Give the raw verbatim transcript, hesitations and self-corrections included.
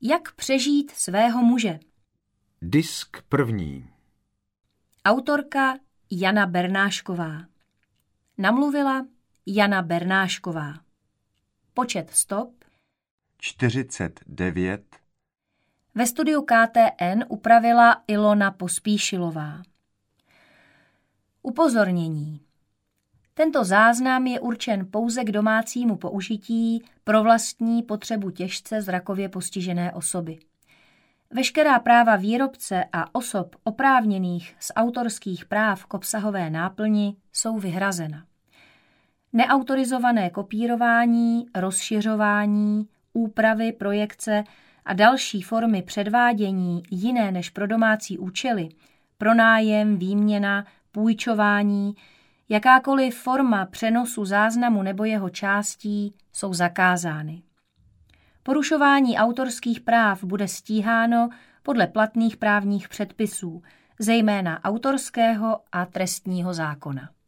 Jak přežít svého muže? Disk první. Autorka Jana Bernášková. Namluvila Jana Bernášková. Počet stop čtyřicet devět. Ve studiu K T N upravila Ilona Pospíšilová. Upozornění. Tento záznam je určen pouze k domácímu použití pro vlastní potřebu těžce zrakově postižené osoby. Veškerá práva výrobce a osob oprávněných z autorských práv k obsahové náplni jsou vyhrazena. Neautorizované kopírování, rozšiřování, úpravy, projekce a další formy předvádění jiné než pro domácí účely, pronájem, výměna, půjčování, jakákoliv forma přenosu záznamu nebo jeho částí jsou zakázány. Porušování autorských práv bude stíháno podle platných právních předpisů, zejména autorského a trestního zákona.